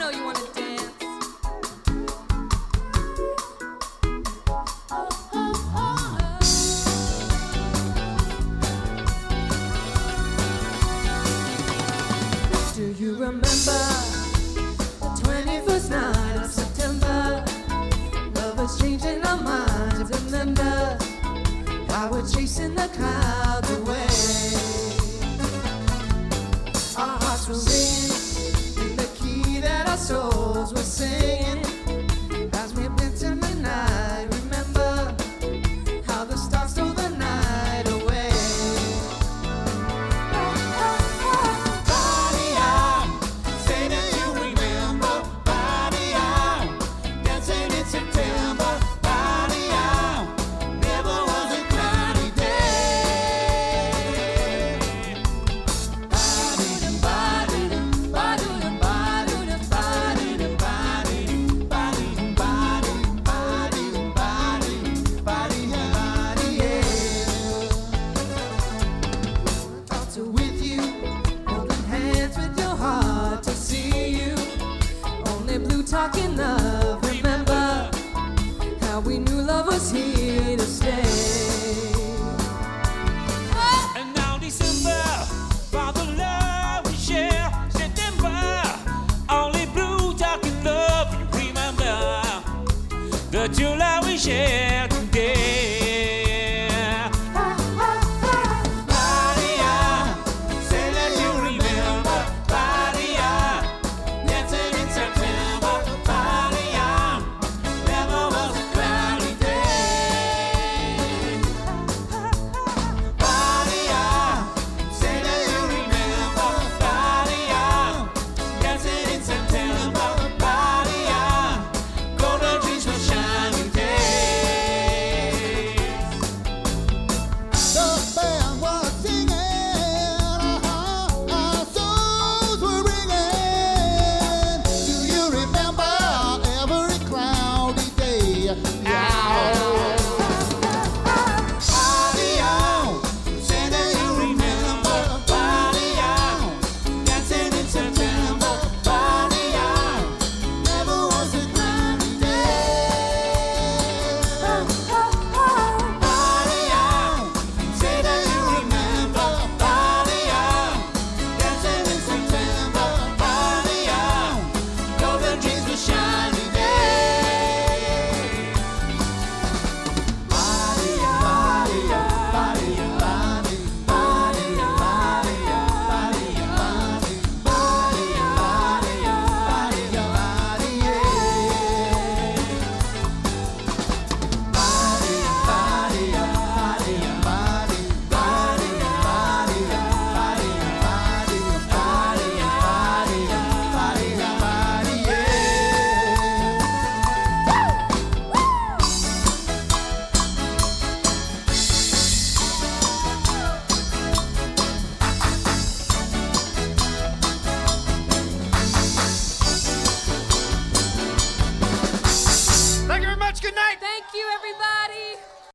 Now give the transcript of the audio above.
know you wanna dance. Do you remember the 21st night of September? Lovers changing our minds. Remember how we're chasing the clouds away. Our hearts were ringing in the key that our souls were singing as we bent to midnight. Remember how the stars stole the night away. Body out, say that you remember. Body out, dancing in September. Body out, never was a cloudy day. Thoughts are with you, holding hands with your heart to see you. Only blue talking love. Remember how we knew love was here to stay. And now December, for the love we share. September, only blue talking love. Remember that you